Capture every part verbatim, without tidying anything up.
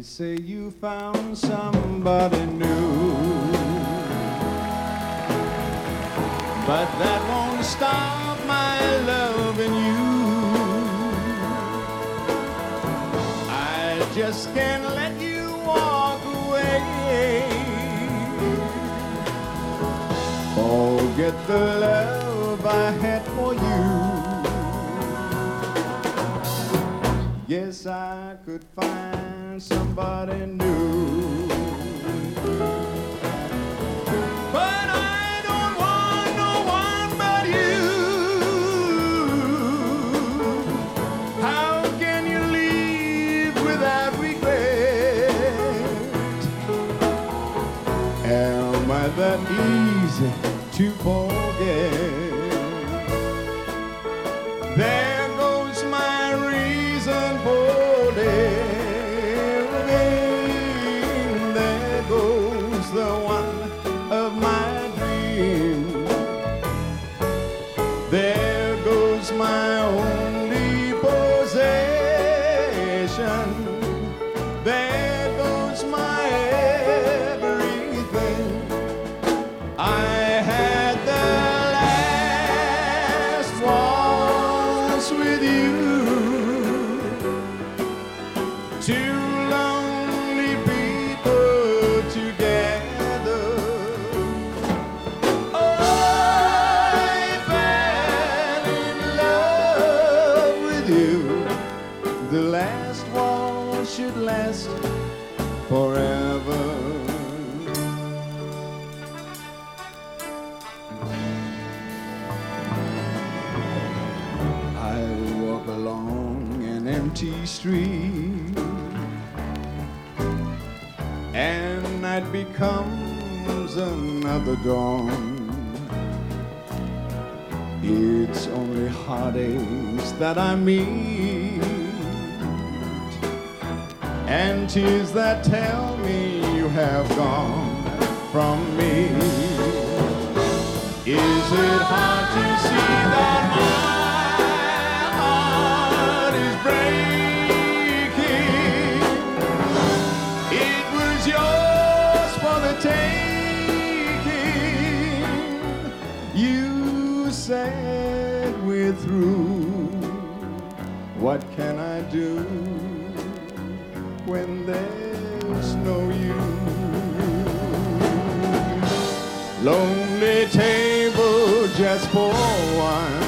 You say you found somebody new, but that won't stop my loving you. I just can't let you walk away. Forget the love I had for you. Yes, I could find somebody new, but I don't want no one but you. How can you leave without regret? Am I that easy to forget? There goes my reason for living. There goes the one of my dream. There goes my only possession. There goes my everything. I had the last waltz with you. Two lonely people together. I fell in love with you. The last waltz should last forever. I walk along an empty street, and night becomes another dawn. It's only heartaches that I meet, and tears that tell me you have gone from me. Is it hard to see that my heart is breaking? It was yours for the taking. You said we're through. What can I do when there's no you? Lonely table just for one.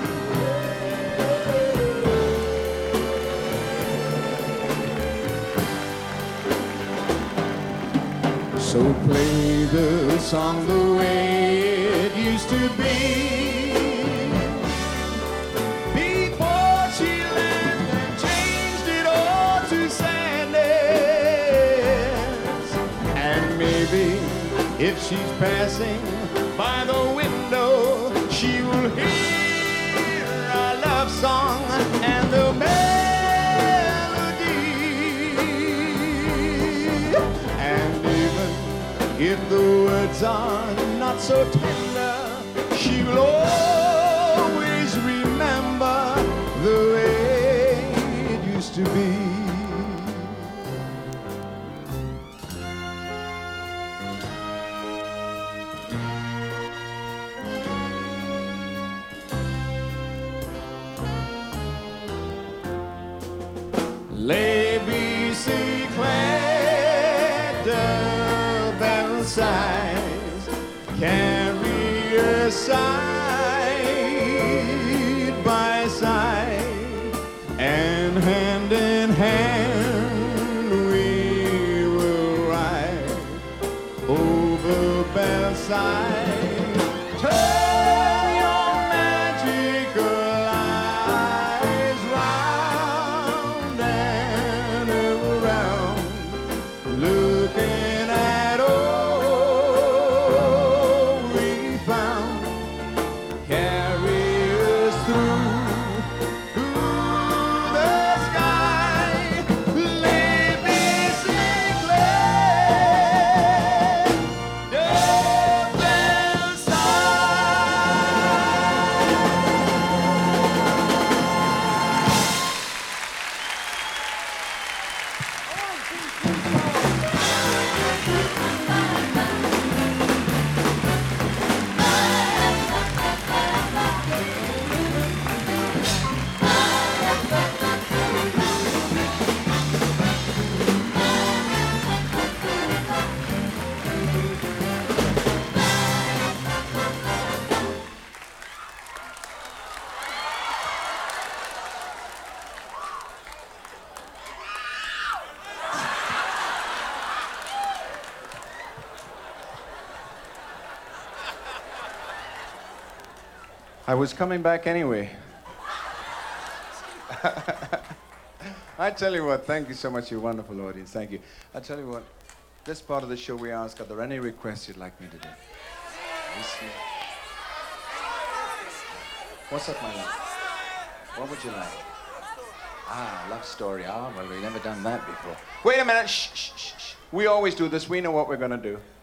So play the song the way it used to be. Before she left and changed it all to sadness. And maybe if she's passing by the window, she will hear our love song and the melody. And even if the words are not so tender, she will always remember the way it used to be. Lay bicyclette double sides, carry her side by side, and hand in hand we will ride over Belsize. Turn your magical eyes round and around, looking at old I was coming back anyway. I tell you what, thank you so much, you wonderful audience. Thank you. I tell you what, this part of the show we ask, are there any requests you'd like me to do? Yes, yeah. What's up, my love? What would you like? Ah, love story. Ah, well, we've never done that before. Wait a minute. Shh, shh, shh, shh. We always do this. We know what we're going to do.